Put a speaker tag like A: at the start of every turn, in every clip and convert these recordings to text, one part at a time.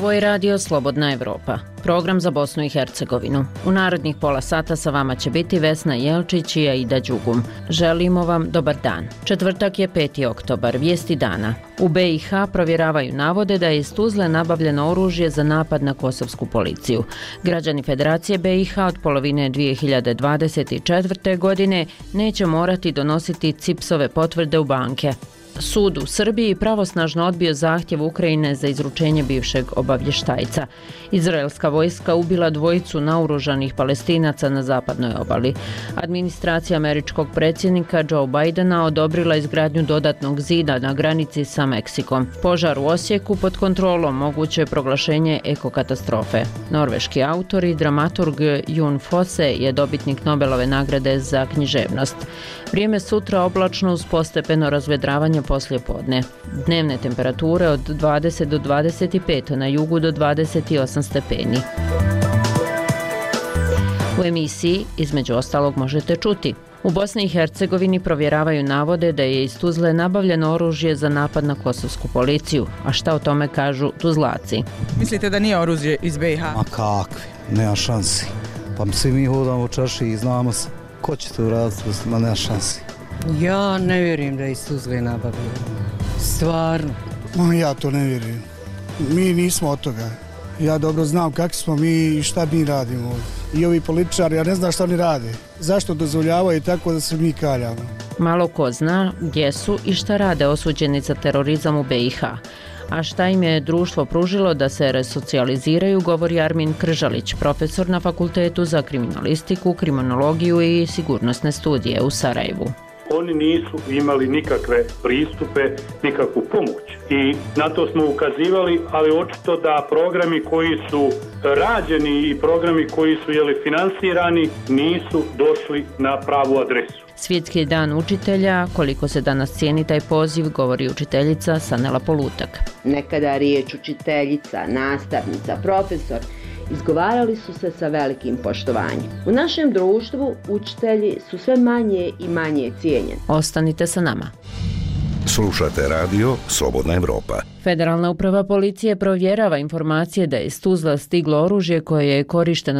A: Ovo je radio Slobodna Evropa, program za Bosnu i Hercegovinu. U narednih pola sata sa vama će biti Vesna Jelčić i Aida Đugum. Želimo vam dobar dan. Četvrtak je 5. oktobar, vijesti dana. U BiH provjeravaju navode da je iz Tuzle nabavljeno oružje za napad na kosovsku policiju. Građani Federacije BiH od polovine 2024. godine neće morati donositi CIPS-ove potvrde u banke. Sud u Srbiji pravosnažno odbio zahtjev Ukrajine za izručenje bivšeg obavještajca. Izraelska vojska ubila dvojicu naoružanih Palestinaca na zapadnoj obali. Administracija američkog predsjednika Joe Bidena odobrila izgradnju dodatnog zida na granici sa Meksikom. Požar u Osijeku pod kontrolom, moguće je proglašenje ekokatastrofe. Norveški autor i dramaturg Jon Fosse je dobitnik Nobelove nagrade za književnost. Vrijeme sutra oblačno uz postepeno razvedravanje poslije podne. Dnevne temperature od 20 do 25, na jugu do 28 stepeni. U emisiji, između ostalog, možete čuti: u Bosni i Hercegovini provjeravaju navode da je iz Tuzle nabavljeno oružje za napad na kosovsku policiju. A šta o tome kažu Tuzlaci?
B: Mislite da nije oružje iz BiH?
C: Ma kakvi, nema šansi. Pa svi mi hodamo u čaši i znamo se. Ko će to uraditi, ma nema šansi.
D: Ja ne vjerujem da je iz Tuzle nabavljeno. Stvarno.
E: Ja to ne vjerujem. Mi nismo od toga. Ja dobro znam kakvi smo mi i šta mi radimo ovdje. I ovi političari, ja ne znam šta oni rade. Zašto dozvoljavaju tako da se mi kaljamo?
A: Malo ko zna gdje su i šta rade osuđeni za terorizam u BiH. A šta im je društvo pružilo da se resocijaliziraju, govori Armin Kržalić, profesor na Fakultetu za kriminalistiku, kriminologiju i sigurnosne studije u Sarajevu.
F: Oni nisu imali nikakve pristupe, nikakvu pomoć i na to smo ukazivali, ali očito da programi koji su rađeni i programi koji su finansirani nisu došli na pravu adresu.
A: Svjetski dan učitelja, koliko se danas cijeni taj poziv, govori učiteljica Sanela Polutak.
G: Nekada riječ učiteljica, nastavnica, profesor izgovarali su se sa velikim poštovanjem. U našem društvu učitelji su sve manje i manje cijenjeni.
A: Ostanite sa nama.
H: Slušate radio Slobodna Evropa.
A: Federalna uprava policije provjerava informacije da je iz Tuzla stiglo oružje koje je korišteno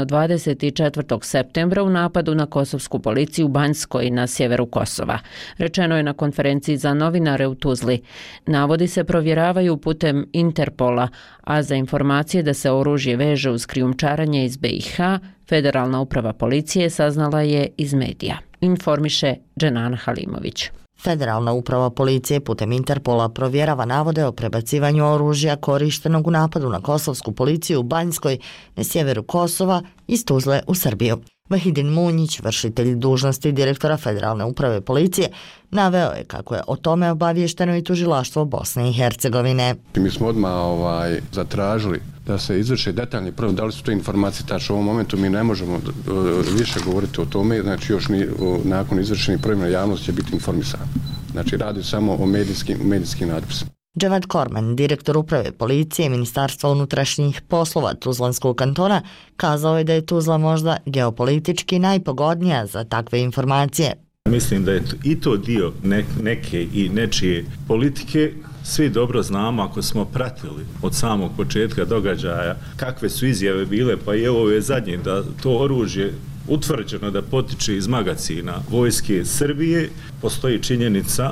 A: 24. septembra u napadu na kosovsku policiju u Banjskoj na sjeveru Kosova. Rečeno je na konferenciji za novinare u Tuzli. Navodi se provjeravaju putem Interpola, a za informacije da se oružje veže uz krijumčarenje iz BiH, Federalna uprava policije saznala je iz medija. Informiše Dženana Halimović.
I: Federalna uprava policije putem Interpola provjerava navode o prebacivanju oružja korištenog u napadu na kosovsku policiju u Banjskoj na sjeveru Kosova iz Tuzle u Srbiju. Vahidin Munjić, vršitelj dužnosti direktora Federalne uprave policije, naveo je kako je o tome obaviješteno i tužilaštvo Bosne i Hercegovine.
J: Mi smo odmah zatražili da se izvrše detaljni provjere, da li su to informacije tačno. U ovom momentu mi ne možemo više govoriti o tome, znači još nakon izvršenih provjera javnost će biti informisana. Znači radi samo o medijskim natpisima.
I: Dževad Korman, direktor uprave policije Ministarstva unutrašnjih poslova Tuzlanskog kantona, kazao je da je Tuzla možda geopolitički najpogodnija za takve informacije.
K: Mislim da je i to dio neke i nečije politike. Svi dobro znamo, ako smo pratili od samog početka događaja kakve su izjave bile, pa i ovo je zadnje, da to oružje utvrđeno da potiče iz magacina vojske Srbije. Postoji činjenica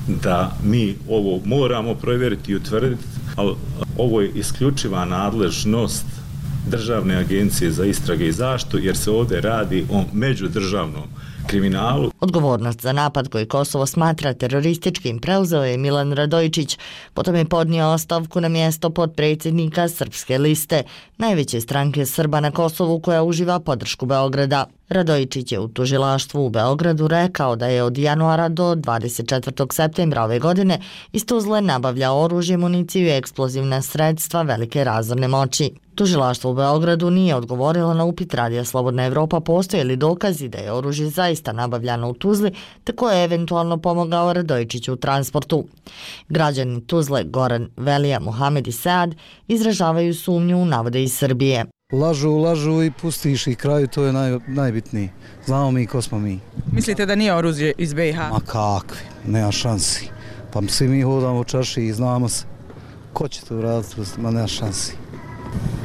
K: da mi ovo moramo provjeriti i utvrditi, ali ovo je isključiva nadležnost Državne agencije za istrage i zaštitu, jer se ovdje radi o međudržavnom kriminalu.
I: Odgovornost za napad koji Kosovo smatra terorističkim preuzeo je Milan Radojičić, potom je podnio ostavku na mjesto potpredsjednika Srpske liste, najveće stranke Srba na Kosovu koja uživa podršku Beograda. Radojičić je u tužilaštvu u Beogradu rekao da je od januara do 24. septembra ove godine iz Tuzle nabavljao oružje, municiju i eksplozivna sredstva velike razorne moći. Tužilaštvo u Beogradu nije odgovorilo na upit Radija Slobodna Evropa postoje li dokazi da je oružje zaista nabavljano u Tuzli, te ko je eventualno pomogao Radojičiću u transportu. Građani Tuzle Goran Velija, Muhamed i Sead izražavaju sumnju u navode iz Srbije.
C: Lažu i pustiš i kraju, to je najbitnije. Znamo mi ko smo mi.
B: Mislite da nije oružje iz BiH?
C: Ma kakvi, nema šansi. Pa svi mi hodamo u čaši i znamo se. Ko će to uraditi, ma nema šansi.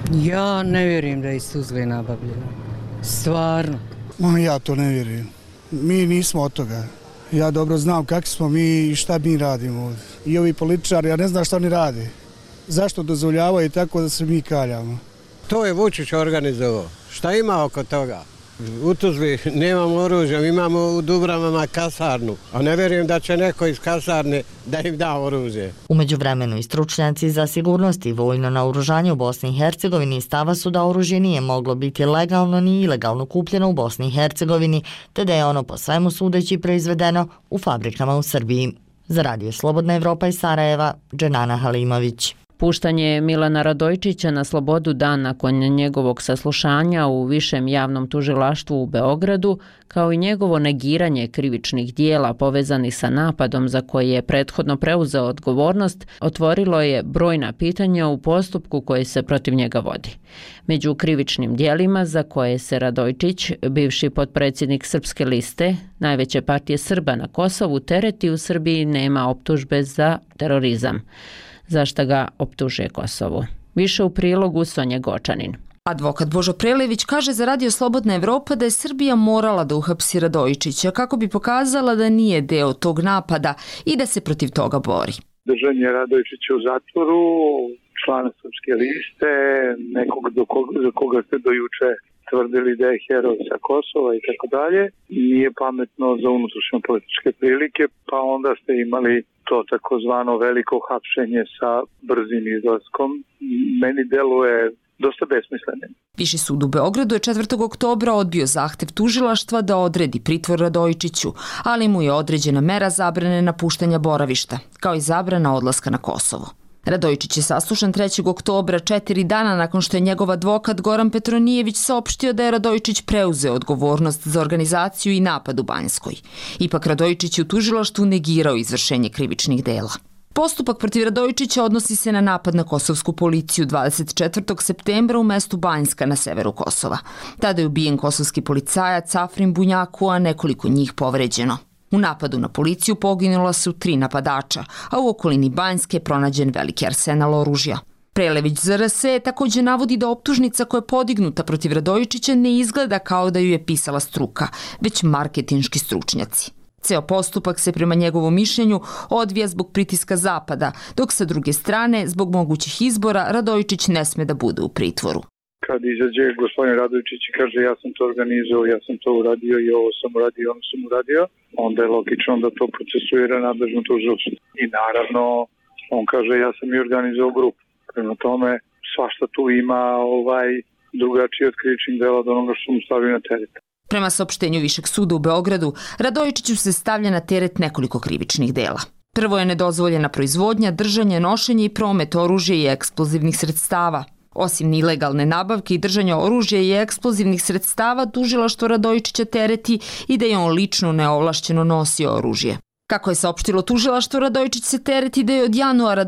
D: Ja ne vjerujem da je iz Tuzle nabavljeno. Stvarno.
E: Ja to ne vjerujem. Mi nismo od toga. Ja dobro znam kakvi smo mi i šta mi radimo ovdje. I ovi političari, ja ne znam šta oni rade. Zašto dozvoljavaju tako da se mi kaljamo?
L: To je Vučić organizovao. Šta ima oko toga? U Tuzli nemamo oružja, imamo u Dubravama kasarnu, a ne vjerujem da će neko iz kasarne da im da oružje.
I: U međuvremenu i stručnjaci za sigurnost i vojno naoružanje u Bosni i Hercegovini stava su da oružje nije moglo biti legalno ni ilegalno kupljeno u Bosni i Hercegovini, te da je ono po svemu sudeći proizvedeno u fabrikama u Srbiji. Za Radio Slobodna Evropa iz Sarajeva, Dženana Halimović.
A: Puštanje Milana Radojčića na slobodu dan nakon njegovog saslušanja u Višem javnom tužilaštvu u Beogradu, kao i njegovo negiranje krivičnih dijela povezanih sa napadom za koje je prethodno preuzeo odgovornost, otvorilo je brojna pitanja u postupku koji se protiv njega vodi. Među krivičnim dijelima za koje se Radojčić, bivši potpredsjednik Srpske liste, najveće partije Srba na Kosovu, tereti u Srbiji nema optužbe za terorizam. Zašto ga optužuje Kosovo? Više u prilogu Sonje Gočanin.
M: Advokat Božo Prelević kaže za Radio Slobodna Evropa da je Srbija morala da uhapsi Radojčića kako bi pokazala da nije deo tog napada i da se protiv toga bori.
N: Držanje Radojčića u zatvoru, člana Srpske liste, nekog za koga ste do juče tvrdili da je heroj sa Kosova i tako dalje, nije pametno za unutrašnje političke prilike, pa onda ste imali to takozvano veliko hapšenje sa brzim izlaskom. Meni deluje dosta besmisleno.
M: Viši sud u Beogradu je 4. oktobra odbio zahtev tužilaštva da odredi pritvor Radojčiću, ali mu je određena mera zabrane napuštanja boravišta, kao i zabrana odlaska na Kosovo. Radojčić je saslušan 3. oktobra, 4 dana nakon što je njegov advokat Goran Petronijević saopštio da je Radojčić preuzeo odgovornost za organizaciju i napad u Banjskoj. Ipak Radojčić je u tužilaštvu negirao izvršenje krivičnih dela. Postupak protiv Radojčića odnosi se na napad na kosovsku policiju 24. septembra u mestu Banjska na severu Kosova. Tada je ubijen kosovski policajac Afrim Bunjaku, a nekoliko njih povređeno. U napadu na policiju poginula su 3 napadača, a u okolini Banjske je pronađen veliki arsenal oružja. Prelević za RS također navodi da optužnica koja je podignuta protiv Radojčića ne izgleda kao da ju je pisala struka, već marketinški stručnjaci. Ceo postupak se prema njegovom mišljenju odvija zbog pritiska Zapada, dok sa druge strane, zbog mogućih izbora, Radojčić ne sme da bude u pritvoru.
N: Kad izađe gospodin Radojčić i kaže ja sam to organizovao, ja sam to uradio i ovo sam uradio, ono sam uradio, onda je logično da to procesuira nadležno tužilaštvo. I naravno, on kaže ja sam i organizovao grupu. Prema tome, svašta tu ima drugačije od krivičnih dela od onoga što mu stavio na teret.
M: Prema saopštenju Višeg suda u Beogradu, Radojčiću se stavlja na teret nekoliko krivičnih dela. Prvo je nedozvoljena proizvodnja, držanje, nošenje i promet oružja i eksplozivnih sredstava. Osim ilegalne nabavke i držanja oružja i eksplozivnih sredstava, tužilaštvo Radojčića tereti i da je on lično neovlašćeno nosio oružje. Kako je saopštilo tužilaštvo, Radojčić se tereti da je od januara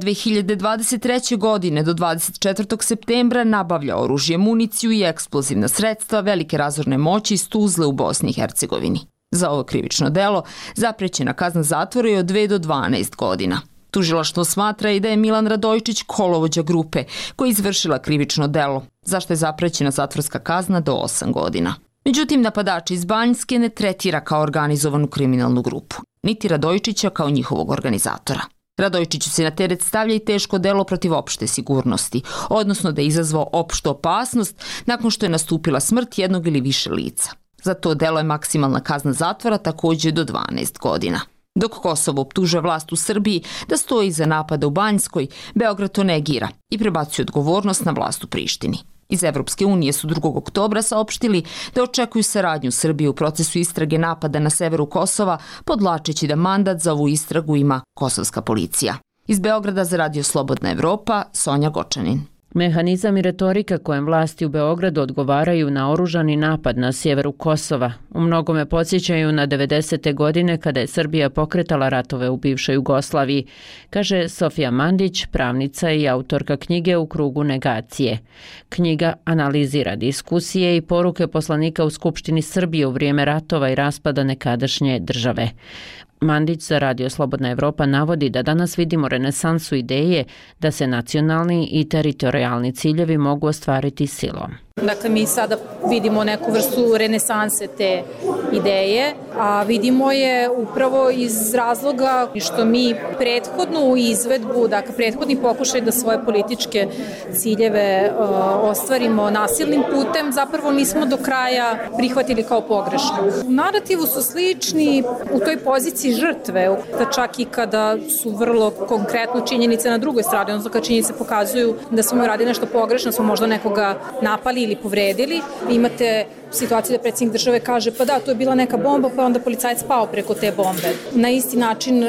M: 2023. godine do 24. septembra nabavljao oružje, municiju i eksplozivna sredstva velike razorne moći iz Tuzle u Bosni i Hercegovini. Za ovo krivično delo zaprećena kazna zatvora je od 2 do 12 godina. Tužilaštvo smatra i da je Milan Radojčić kolovođa grupe koja je izvršila krivično delo, zašto je zaprećena zatvorska kazna do 8 godina. Međutim, napadač iz Banjske ne tretira kao organizovanu kriminalnu grupu, niti Radojčića kao njihovog organizatora. Radojčiću se na teret stavlja i teško delo protiv opšte sigurnosti, odnosno da je izazvao opštu opasnost nakon što je nastupila smrt jednog ili više lica. Za to delo je maksimalna kazna zatvora također do 12 godina. Dok Kosovo optužuje vlast u Srbiji da stoji iza napada u Banjskoj, Beograd to negira i prebacuje odgovornost na vlast u Prištini. Iz Evropske unije su 2. oktobra saopštili da očekuju saradnju Srbije u procesu istrage napada na severu Kosova, podlačeći da mandat za ovu istragu ima kosovska policija. Iz Beograda za Radio Slobodna Evropa, Sonja Gočanin.
A: Mehanizam i retorika kojem vlasti u Beogradu odgovaraju na oružani napad na sjeveru Kosova u mnogome podsjećaju na 90. godine kada je Srbija pokretala ratove u bivšoj Jugoslaviji, kaže Sofija Mandić, pravnica i autorka knjige U krugu negacije. Knjiga analizira diskusije i poruke poslanika u Skupštini Srbije u vrijeme ratova i raspada nekadašnje države. Mandić za Radio Slobodna Evropa navodi da danas vidimo renesansu ideje da se nacionalni i teritorijalni ciljevi mogu ostvariti silom.
O: Dakle, mi sada vidimo neku vrstu renesanse te ideje, a vidimo je upravo iz razloga što mi prethodnu izvedbu, dakle prethodni pokušaj da svoje političke ciljeve ostvarimo nasilnim putem, zapravo nismo do kraja prihvatili kao pogrešno. U narativu su slični u toj poziciji žrtve, da čak i kada su vrlo konkretno činjenice na drugoj strani, odnosno kad činjenice pokazuju da smo radili nešto pogrešno, smo možda nekoga napali ili povredili. Imate situaciju da predsjednik države kaže pa da, to je bila neka bomba, pa onda policajac pao preko te bombe. Na isti način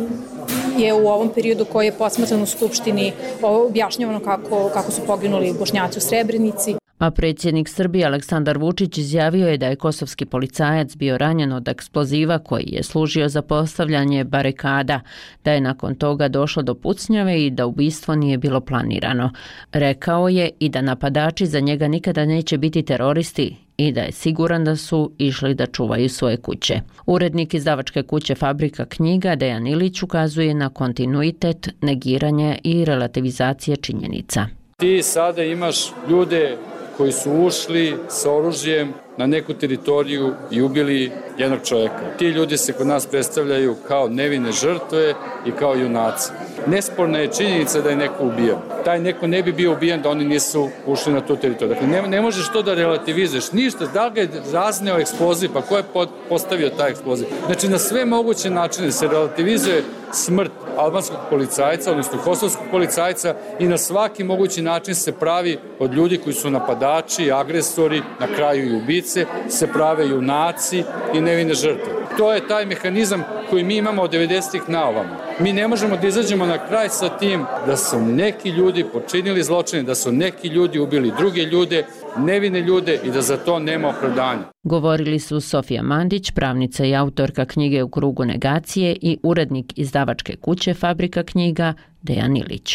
O: je u ovom periodu koji je posmatran u Skupštini objašnjavano kako su poginuli Bošnjaci u Srebrenici.
A: A predsjednik Srbije Aleksandar Vučić izjavio je da je kosovski policajac bio ranjen od eksploziva koji je služio za postavljanje barikada, da je nakon toga došlo do pucnjave i da ubistvo nije bilo planirano. Rekao je i da napadači za njega nikada neće biti teroristi i da je siguran da su išli da čuvaju svoje kuće. Urednik izdavačke kuće Fabrika knjiga Dejan Ilić ukazuje na kontinuitet, negiranje i relativizacije činjenica.
P: Ti sada imaš ljude koji su ušli sa oružjem na neku teritoriju i ubili jednog čovjeka. Ti ljudi se kod nas predstavljaju kao nevine žrtve i kao junaci. Nesporna je činjenica da je neko ubijen. Taj neko ne bi bio ubijen da oni nisu ušli na tu teritoriju. Dakle, ne možeš to da relativizuješ. Ništa, da li ga je razneo eksploziv, pa ko je postavio taj eksploziv? Znači, na sve moguće načine se relativizuje smrt albanskog policajca, odnosno kosovskog policajca i na svaki mogući način se pravi od ljudi koji su napadači, agresori, na kraju i ubice, se prave junaci i nevine žrtve. To je taj mehanizam koji mi imamo od 90-ih na ovamo. Mi ne možemo da izađemo na kraj sa tim da su neki ljudi počinili zločine, da su neki ljudi ubili druge ljude, nevine ljude i da za to nema opravdanja.
A: Govorili su Sofija Mandić, pravnica i autorka knjige U krugu negacije i urednik izdavačke kuće Fabrika knjiga Dejan Ilić.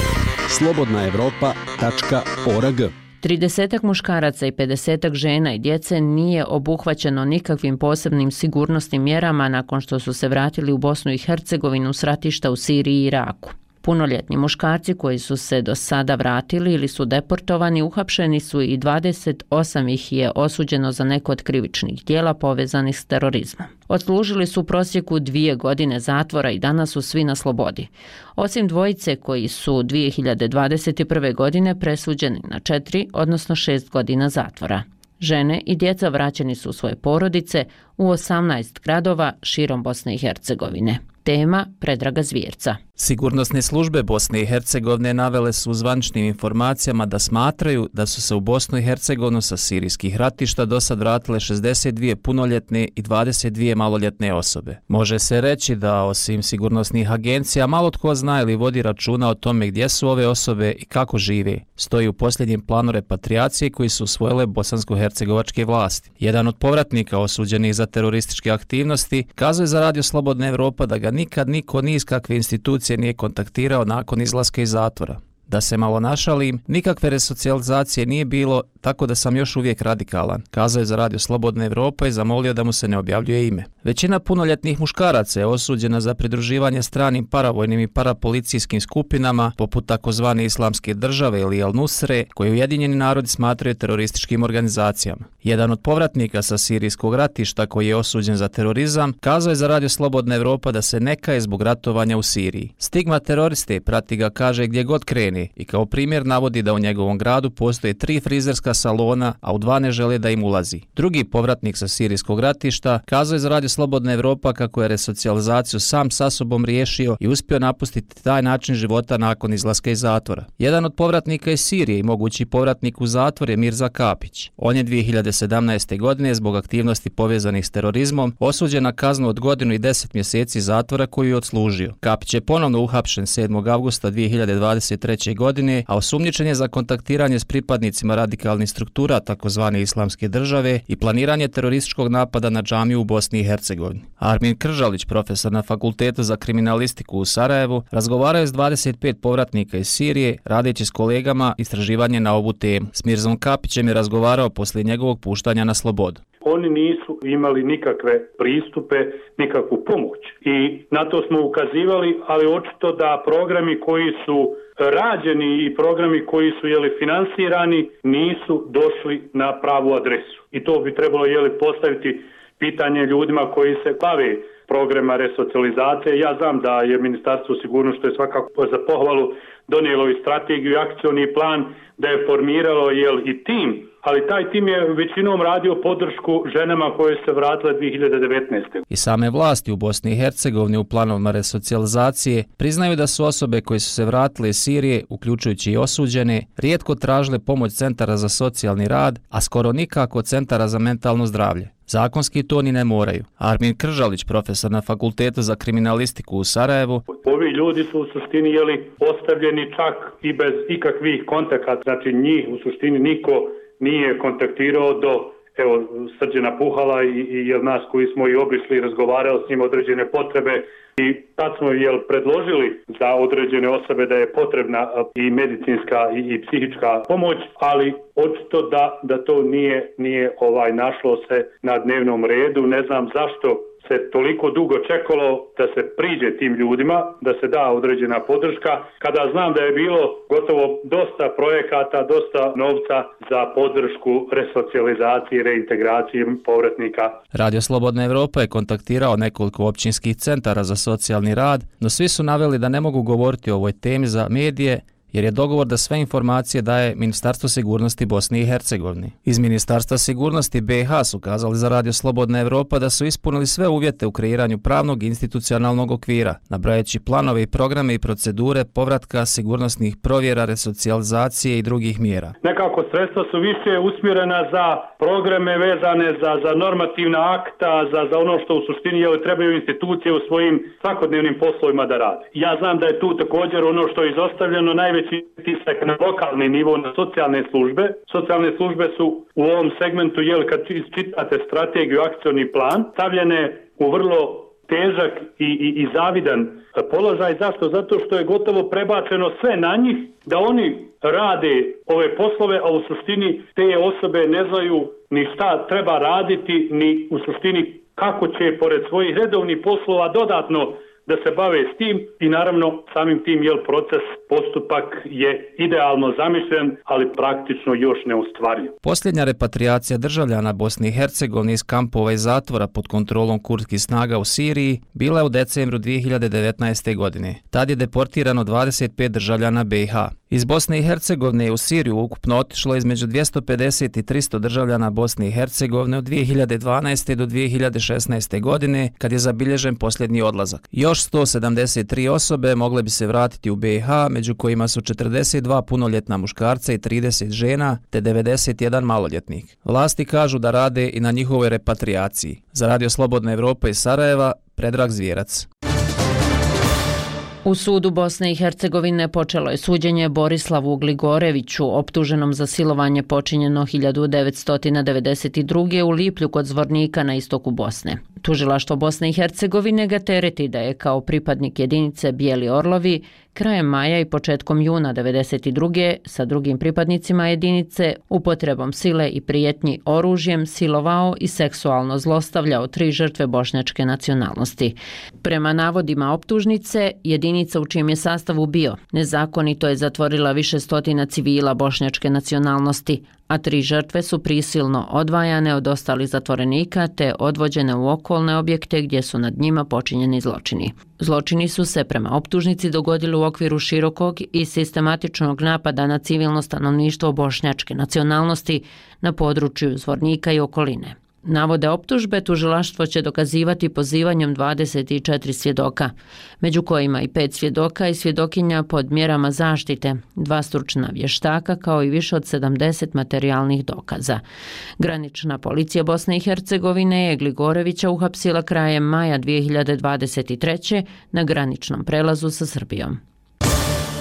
Q: slobodnaevropa.org
A: 30 muškaraca i 50 žena i djece nije obuhvaćeno nikakvim posebnim sigurnosnim mjerama nakon što su se vratili u Bosnu i Hercegovinu s ratišta u Siriji i Iraku. Punoljetni muškarci koji su se do sada vratili ili su deportovani uhapšeni su i 28 ih je osuđeno za neko od krivičnih djela povezanih s terorizmom. Odslužili su u prosjeku 2 godine zatvora i danas su svi na slobodi. Osim dvojice koji su 2021. godine presuđeni na 4, odnosno 6 godina zatvora. Žene i djeca vraćeni su u svoje porodice u 18 gradova širom Bosne i Hercegovine. Tema Predraga Zvjerca.
R: Sigurnosne službe Bosne i Hercegovine navele su u zvaničnim informacijama da smatraju da su se u Bosnu i Hercegovinu sa sirijskih ratišta do sad vratile 62 punoljetne i 22 maloljetne osobe. Može se reći da osim sigurnosnih agencija malo tko zna ili vodi računa o tome gdje su ove osobe i kako žive. Stoji u posljednjem planu repatriacije koji su usvojile bosansko-hercegovačke vlasti. Jedan od povratnika osuđenih za terorističke aktivnosti kazuje za Radio Slobodna Evropa da ga nikad niko ni iz kakve institucije nije kontaktirao nakon izlaska iz zatvora. Da se malo našalim, nikakve resocijalizacije nije bilo, tako da sam još uvijek radikalan, kazao je za Radio Slobodna Evropa i zamolio da mu se ne objavljuje ime. Većina punoljetnih muškaraca je osuđena za pridruživanje stranim paravojnim i parapolicijskim skupinama, poput takozvane Islamske države ili Al-Nusre, koje Ujedinjeni narodi smatraju terorističkim organizacijama. Jedan od povratnika sa sirijskog ratišta koji je osuđen za terorizam, kazao je za Radio Slobodna Evropa da se ne kaje zbog ratovanja u Siriji. Stigma teroriste prati ga, kaže, gdje god krene i kao primjer navodi da u njegovom gradu postoje 3 frizerska salona, a u 2 ne žele da im ulazi. Drugi povratnik sa sirijskog ratišta kazao je za Radio Slobodna Evropa kako je resocijalizaciju sam sa sobom riješio i uspio napustiti taj način života nakon izlaska iz zatvora. Jedan od povratnika iz Sirije i mogući povratnik u zatvor je Mirza Kapić. On je 2017. godine zbog aktivnosti povezanih s terorizmom osuđen na kaznu od 1 i 10 mjeseci zatvora koju je odslužio. Kapić je ponovno uhapšen 7. avgusta 2023. godine, a osumnjičen je za kontaktiranje s pripadnicima radikalnih struktura takozvane Islamske države i planiranje terorističkog napada na džamiju u Bosni i Hercegovini. Armin Kržalić, profesor na Fakultetu za kriminalistiku u Sarajevu, razgovarao je s 25 povratnika iz Sirije, radeći s kolegama istraživanje na ovu temu. S Mirzom Kapićem je razgovarao poslije njegovog puštanja na slobodu.
F: oni nisu imali nikakve pristupe, nikakvu pomoć. I na to smo ukazivali, ali očito da programi koji su rađeni i programi koji su finansirani nisu došli na pravu adresu. I to bi trebalo postaviti pitanje ljudima koji se bave programa resocijalizacije. Ja znam da je Ministarstvo sigurnosti, što je svakako za pohvalu, donijelo i strategiju i akcioni plan, da je formiralo i tim, ali taj tim je većinom radio podršku ženama koje se vratile 2019.
R: I same vlasti u Bosni i Hercegovini u planovima resocijalizacije priznaju da su osobe koje su se vratile iz Sirije, uključujući i osuđene, rijetko tražile pomoć centara za socijalni rad, a skoro nikako centara za mentalno zdravlje. Zakonski to ni ne moraju. Armin Kržalić, profesor na Fakultetu za kriminalistiku u Sarajevu.
F: Ovi ljudi su u suštini ostavljeni čak i bez ikakvih kontakata. Znači njih u suštini niko nije kontaktirao do Srđana Puhala i nas koji smo i obišli i razgovarali s njim određene potrebe. I tad smo predložili za određene osobe da je potrebna i medicinska i psihička pomoć, ali očito da to nije našlo se na dnevnom redu. Ne znam zašto se toliko dugo čekalo da se priđe tim ljudima, da se da određena podrška, kada znam da je bilo gotovo dosta projekata, dosta novca za podršku resocijalizacije, reintegracije povratnika.
R: Radio Slobodna Evropa je kontaktirao nekoliko općinskih centara za socijalni rad, no svi su naveli da ne mogu govoriti o ovoj temi za medije, jer je dogovor da sve informacije daje Ministarstvo sigurnosti Bosne i Hercegovine. Iz Ministarstva sigurnosti BiH su kazali za Radio Slobodna Evropa da su ispunili sve uvjete u kreiranju pravnog i institucionalnog okvira, nabrajajući planove i programe i procedure povratka, sigurnosnih provjera, resocijalizacije i drugih mjera.
F: Nekako sredstva su više usmjerena za programe vezane za normativna akta, za ono što u suštini trebaju institucije u svojim svakodnevnim poslovima da rade. Ja znam da je tu također ono što je izostavljeno najveći tisak na lokalni nivo, na socijalne službe. Socijalne službe su u ovom segmentu, kad čitate strategiju, akcioni plan, stavljene u vrlo težak i zavidan položaj. Zašto? Zato što je gotovo prebačeno sve na njih, da oni rade ove poslove, a u suštini te osobe ne znaju ni šta treba raditi, ni u suštini kako će pored svojih redovnih poslova dodatno da se bave s tim i naravno samim tim proces, postupak je idealno zamišljen, ali praktično još neostvariv.
R: Posljednja repatriacija državljana Bosne i Hercegovine iz kampova i zatvora pod kontrolom kurdskih snaga u Siriji bila je u decembru 2019. godine. Tad je deportirano 25 državljana BiH. Iz Bosne i Hercegovine u Siriju ukupno otišlo između 250 i 300 državljana Bosne i Hercegovine od 2012. do 2016. godine, kad je zabilježen posljednji odlazak. Još 173 osobe mogle bi se vratiti u BiH, među kojima su 42 punoljetna muškarca i 30 žena, te 91 maloljetnik. Vlasti kažu da rade i na njihovoj repatriaciji. Za Radio Slobodna Evropa iz Sarajeva, Predrag Zvjerac.
A: U sudu Bosne i Hercegovine počelo je suđenje Borislavu Gligoreviću, optuženom za silovanje počinjeno 1992. u Liplju kod Zvornika na istoku Bosne. Tužilaštvo Bosne i Hercegovine ga tereti da je kao pripadnik jedinice Bijeli Orlovi krajem maja i početkom juna 1992. sa drugim pripadnicima jedinice upotrebom sile i prijetnji oružjem silovao i seksualno zlostavljao 3 žrtve bošnjačke nacionalnosti. Prema navodima optužnice, jedinica u čijem je sastavu bio nezakonito je zatvorila više stotina civila bošnjačke nacionalnosti, a 3 žrtve su prisilno odvajane od ostalih zatvorenika te odvođene u okolne objekte gdje su nad njima počinjeni zločini. Zločini su se prema optužnici dogodili u okviru širokog i sistematičnog napada na civilno stanovništvo bošnjačke nacionalnosti na području Zvornika i okoline. Navode optužbe tužilaštvo će dokazivati pozivanjem 24 svjedoka, među kojima i 5 svjedoka i svjedokinja pod mjerama zaštite, 2 stručna vještaka kao i više od 70 materijalnih dokaza. Granična policija Bosne i Hercegovine je Gligorevića uhapsila krajem maja 2023. na graničnom prelazu sa Srbijom.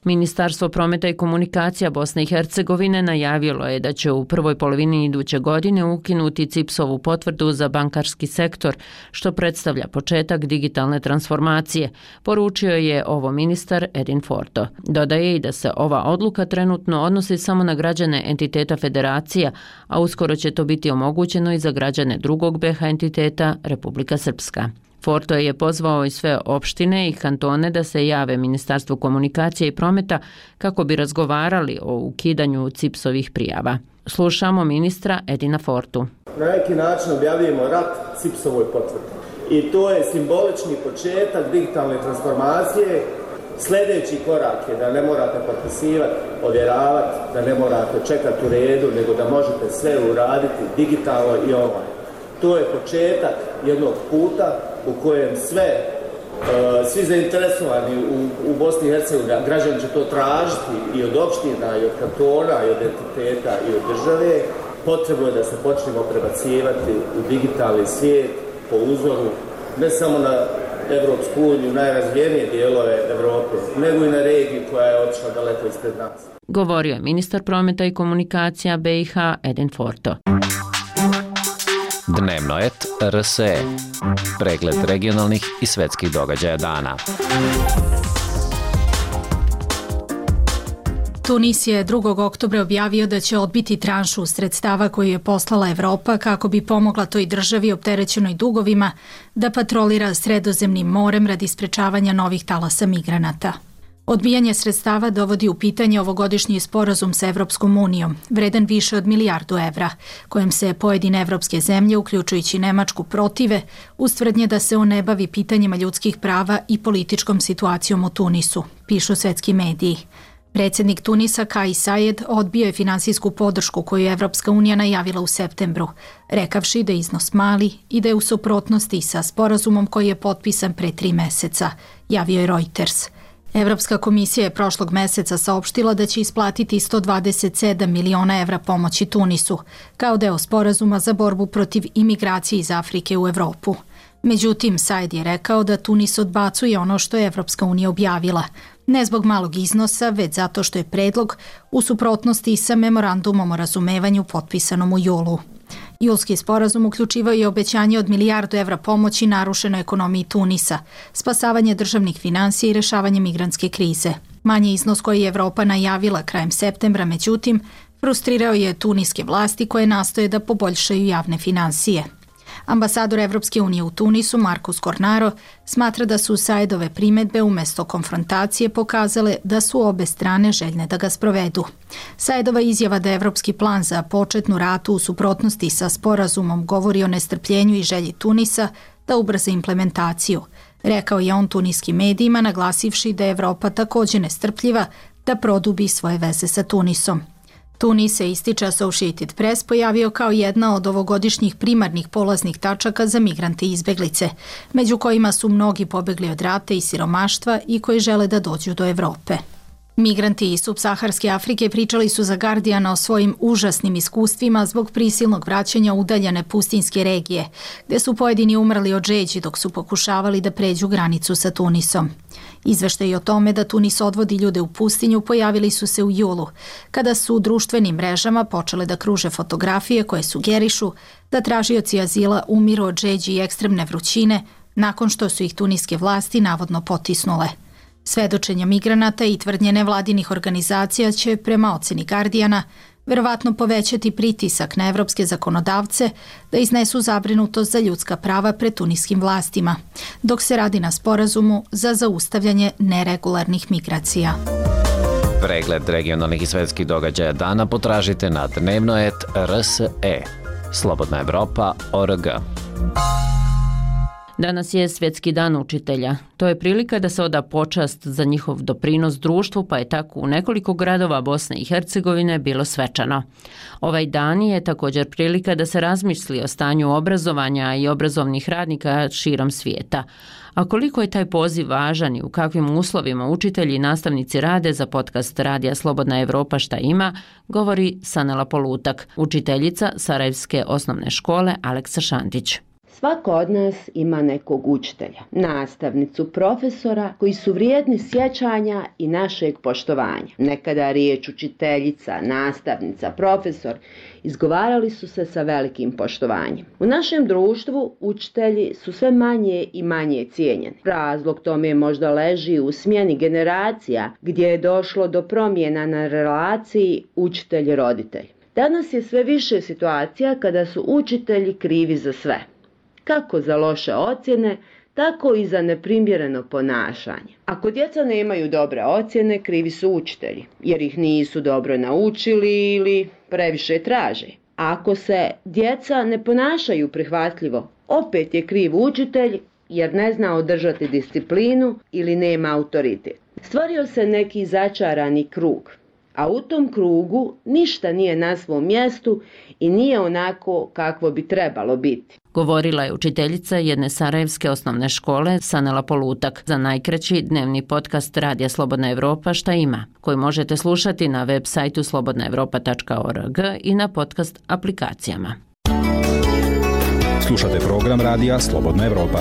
A: Ministarstvo prometa i komunikacija Bosne i Hercegovine najavilo je da će u prvoj polovini iduće godine ukinuti CIPS-ovu potvrdu za bankarski sektor, što predstavlja početak digitalne transformacije, poručio je ovo ministar Edin Forto. Dodaje i da se ova odluka trenutno odnosi samo na građane entiteta federacija, a uskoro će to biti omogućeno i za građane drugog BiH entiteta Republika Srpska. Forto je pozvao i sve opštine i kantone da se jave Ministarstvu komunikacije i prometa kako bi razgovarali o ukidanju CIPS-ovih prijava. Slušamo ministra Edina Fortu.
Q: Na neki način objavljujemo rat CIPS-ovoj potvrdi. I to je simbolični početak digitalne transformacije. Sljedeći korak je da ne morate potpisivati, ovjeravati, da ne morate čekati u redu, nego da možete sve uraditi digitalno i online. To je početak jednog puta u kojem svi zainteresovani u Bosni i Hercegovini, građani će to tražiti i od opština, i od kantona, i od entiteta, i od države. Potrebno je da se počnemo prebacivati u digitalni svijet po uzoru ne samo na Evropsku uniju, najrazvijenije dijelove Evrope, nego i na regiju koja je otišla daleko ispred nas.
A: Govorio je ministar prometa i komunikacija BiH Edin Forto.
S: Dnevnoet RSE. Pregled regionalnih i svetskih događaja dana.
T: Tunis je 2. oktobra objavio da će odbiti tranšu sredstava koju je poslala Evropa kako bi pomogla toj državi opterećenoj dugovima da patrolira Sredozemnim morem radi sprečavanja novih talasa migranata. Odbijanje sredstava dovodi u pitanje ovogodišnji sporazum sa Evropskom unijom, vredan više od milijardu evra, kojem se pojedine evropske zemlje, uključujući Nemačku, protive, uz tvrdnje da se on ne bavi pitanjima ljudskih prava i političkom situacijom u Tunisu, pišu svetski mediji. Predsjednik Tunisa Kais Saied odbio je finansijsku podršku koju je Evropska unija najavila u septembru, rekavši da je iznos mali i da je u suprotnosti sa sporazumom koji je potpisan pre 3 meseca, javio je Reuters. Evropska komisija je prošlog meseca saopštila da će isplatiti 127 miliona evra pomoći Tunisu, kao deo sporazuma za borbu protiv imigracije iz Afrike u Evropu. Međutim, Saied je rekao da Tunis odbacuje ono što je Evropska unija objavila, ne zbog malog iznosa, već zato što je predlog u suprotnosti sa memorandumom o razumevanju potpisanom u julu. Julski sporazum uključivao je obećanje od milijardu evra pomoći narušenoj ekonomiji Tunisa, spasavanje državnih finansija i rešavanje migrantske krize. Manji iznos koji je Evropa najavila krajem septembra, međutim, frustrirao je tuniske vlasti koje nastoje da poboljšaju javne finansije. Ambasador Evropske unije u Tunisu, Markus Cornaro, smatra da su Saidove primedbe umjesto konfrontacije pokazale da su obe strane željne da ga sprovedu. Saidova izjava da evropski plan za početnu ratu u suprotnosti sa sporazumom govori o nestrpljenju i želji Tunisa da ubrza implementaciju. Rekao je on tuniskim medijima, naglasivši da je Evropa također nestrpljiva da produbi svoje veze sa Tunisom. Tunis se, ističe Associated Press, pojavio kao jedna od ovogodišnjih primarnih polaznih tačaka za migrante i izbeglice, među kojima su mnogi pobegli od rata i siromaštva i koji žele da dođu do Evrope. Migranti iz subsaharske Afrike pričali su za Guardiana o svojim užasnim iskustvima zbog prisilnog vraćanja u udaljene pustinjske regije, gde su pojedini umrli od žeđi dok su pokušavali da pređu granicu sa Tunisom. Izveštaji o tome da Tunis odvodi ljude u pustinju pojavili su se u julu, kada su u društvenim mrežama počele da kruže fotografije koje sugerišu da tražioci azila umiru od žeđi i ekstremne vrućine nakon što su ih tuniske vlasti navodno potisnule. Svedočenja migranata i tvrdnje nevladinih organizacija će, prema oceni Guardiana, verovatno povećati pritisak na evropske zakonodavce da iznesu zabrinutost za ljudska prava pred tuniskim vlastima, dok se radi na sporazumu za zaustavljanje neregularnih migracija.
S: Pregled regionalnih i svetskih događaja dana potražite na Dnevnoet RSE. Slobodna Evropa.org.
A: Danas je Svjetski dan učitelja. To je prilika da se oda počast za njihov doprinos društvu, pa je tako u nekoliko gradova Bosne i Hercegovine bilo svečano. Ovaj dan je također prilika da se razmisli o stanju obrazovanja i obrazovnih radnika širom svijeta. A koliko je taj poziv važan i u kakvim uslovima učitelji i nastavnici rade, za podcast Radija Slobodna Evropa šta ima, govori Sanela Polutak, učiteljica Sarajevske osnovne škole Aleksa Šantić.
G: Svako od nas ima nekog učitelja, nastavnicu, profesora koji su vrijedni sjećanja i našeg poštovanja. Nekada riječ učiteljica, nastavnica, profesor izgovarali su se sa velikim poštovanjem. U našem društvu učitelji su sve manje i manje cijenjeni. Razlog tome možda leži u smjeni generacija gdje je došlo do promjena na relaciji učitelj-roditelj. Danas je sve više situacija kada su učitelji krivi za sve. Kako za loše ocjene, tako i za neprimjereno ponašanje. Ako djeca nemaju dobre ocjene, krivi su učitelji, jer ih nisu dobro naučili ili previše traže. A ako se djeca ne ponašaju prihvatljivo, opet je kriv učitelj, jer ne zna održati disciplinu ili nema autoritet. Stvorio se neki začarani krug, a u tom krugu ništa nije na svom mjestu i nije onako kakvo bi trebalo biti.
A: Govorila je učiteljica jedne sarajevske osnovne škole Sanela Polutak za najkraći dnevni podcast Radija Slobodna Evropa Šta ima, koji možete slušati na web sajtu slobodnaevropa.org i na podcast aplikacijama.
U: Slušate program Radija Slobodna Evropa.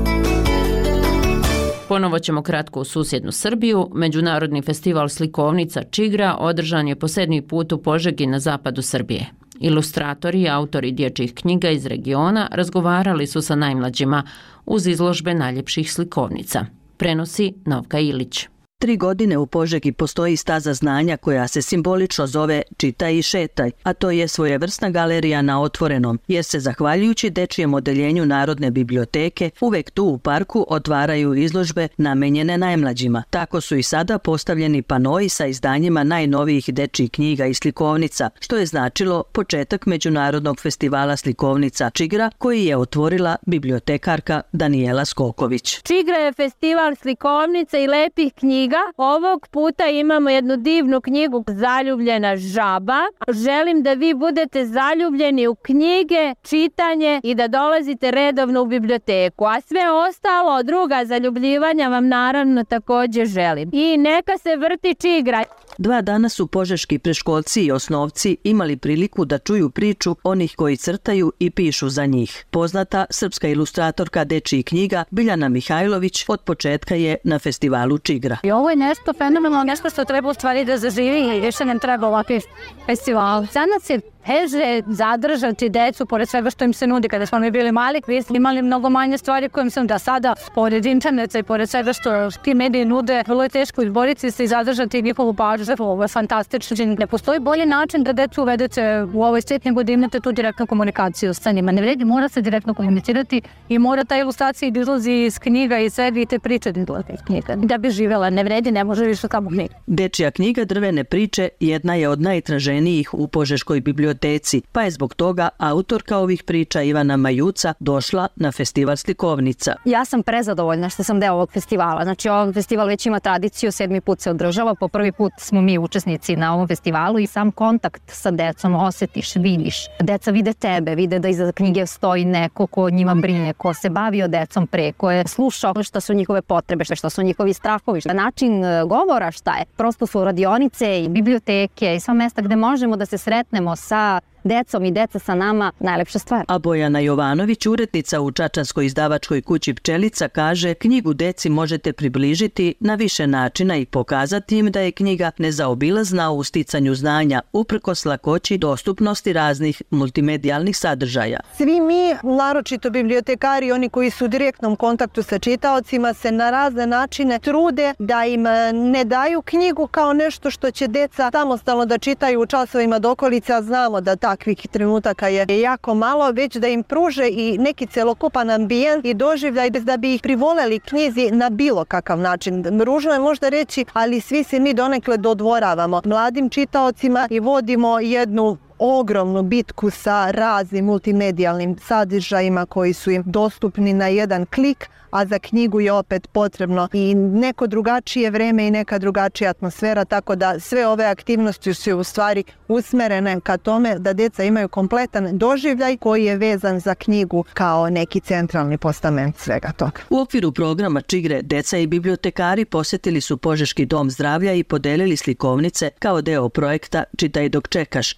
A: Ponovo ćemo kratko u susjednu Srbiju. Međunarodni festival slikovnica Čigra održan je po 7. put u Požegi na zapadu Srbije. Ilustratori i autori dječjih knjiga iz regiona razgovarali su sa najmlađima uz izložbe najljepših slikovnica. Prenosi Novka Ilić.
V: 3 godine u Požegi postoji staza znanja koja se simbolično zove Čitaj i šetaj, a to je svojevrsna galerija na otvorenom, jer se zahvaljujući dečijem odeljenju Narodne biblioteke uvek tu u parku otvaraju izložbe namenjene najmlađima. Tako su i sada postavljeni panoi sa izdanjima najnovijih dečjih knjiga i slikovnica, što je značilo početak Međunarodnog festivala slikovnica Čigra, koji je otvorila bibliotekarka Danijela Skoković.
W: Čigra je festival slikovnica i lepih knjiga. Ovog puta imamo jednu divnu knjigu Zaljubljena žaba. Želim da vi budete zaljubljeni u knjige, čitanje i da dolazite redovno u biblioteku. A sve ostalo, druga zaljubljivanja vam naravno također želim. I neka se vrti Čigra.
V: 2 dana su požeški preškolci i osnovci imali priliku da čuju priču onih koji crtaju i pišu za njih. Poznata srpska ilustratorka dečjih knjiga Biljana Mihajlović od početka je na festivalu Čigra.
W: I ovo je nešto fenomenalno, nešto što treba u stvari da zaživi i više nam treba ovakvi festival. Za nas je teže zadržati decu pored svega što im se nudi. Kada smo mi bili mali, vi smo imali mnogo manje stvari kojim sam da sada, pored interneta i pored svega što ti mediji nude, vrlo je teško izboriti se i zadržati njihovu pažnju. Ovo je fantastično. Ne postoji bolji način da decu uvedete u ovoj svijet nego da imate tu direktnu komunikaciju sa njima. Ne vredi, mora se direktno komunicirati i mora ta ilustracija da izlazi iz knjiga i sebi i te priče da izlazi iz knjiga. Da bi živjela, ne vredi, ne može više samo knjiga.
V: Dečja knjiga Drvene priče jedna je od najtraženijih u Požeškoj biblioteci, pa je zbog toga autorka ovih priča Ivana Majuca došla na festival slikovnica.
W: Ja sam prezadovoljna što sam deo ovog festivala. Znači, ovaj festival već ima tradiciju, 7. put se održava, po prvi put smo mi učesnici na ovom festivalu i sam kontakt sa decom osjetiš, vidiš. Deca vide tebe, vide da iza knjige stoji neko ko njima brine, ko se bavio decom pre, ko je slušao šta su njihove potrebe, šta su njihovi strahovi, način govora šta je. Prosto su radionice i biblioteke i sva mesta gde možemo da se sretnemo sa decom i deca sa nama najlepša stvar.
V: A Bojana Jovanović, urednica u čačanskoj izdavačkoj kući Pčelica, kaže knjigu deci možete približiti na više načina i pokazati im da je knjiga nezaobilazna u sticanju znanja uprkos lakoći dostupnosti raznih multimedijalnih sadržaja.
X: Svi mi, naročito bibliotekari, oni koji su u direktnom kontaktu sa čitaocima, se na razne načine trude da im ne daju knjigu kao nešto što će deca samostalno da čitaju u časovima dokolice, a znamo da takvih trenutaka je jako malo, već da im pruže i neki celokupan ambijent i doživljaj da bi ih privoleli knjizi na bilo kakav način. Ružno je možda reći, ali svi se mi donekle dodvoravamo mladim čitaocima i vodimo jednu ogromnu bitku sa raznim multimedijalnim sadržajima koji su im dostupni na jedan klik, a za knjigu je opet potrebno i neko drugačije vreme i neka drugačija atmosfera, tako da sve ove aktivnosti su u stvari usmerene ka tome da deca imaju kompletan doživljaj koji je vezan za knjigu kao neki centralni postament svega toga.
V: U okviru programa Čigre deca i bibliotekari posjetili su Požeški dom zdravlja i podelili slikovnice kao deo projekta Čitaj dok čekaš, a završni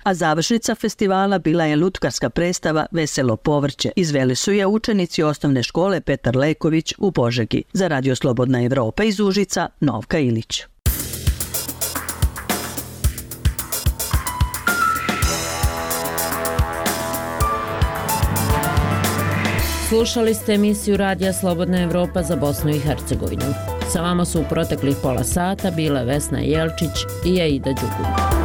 V: Završnica festivala bila je lutkarska predstava Veselo povrće. Izveli su je učenici osnovne škole Petar Leković u Požegi. Za Radio Slobodna Evropa iz Užica, Novka Ilić.
A: Slušali ste emisiju Radija Slobodna Evropa za Bosnu i Hercegovinu. Sa vama su u proteklih pola sata bile Vesna Jelčić i Aida Đugum.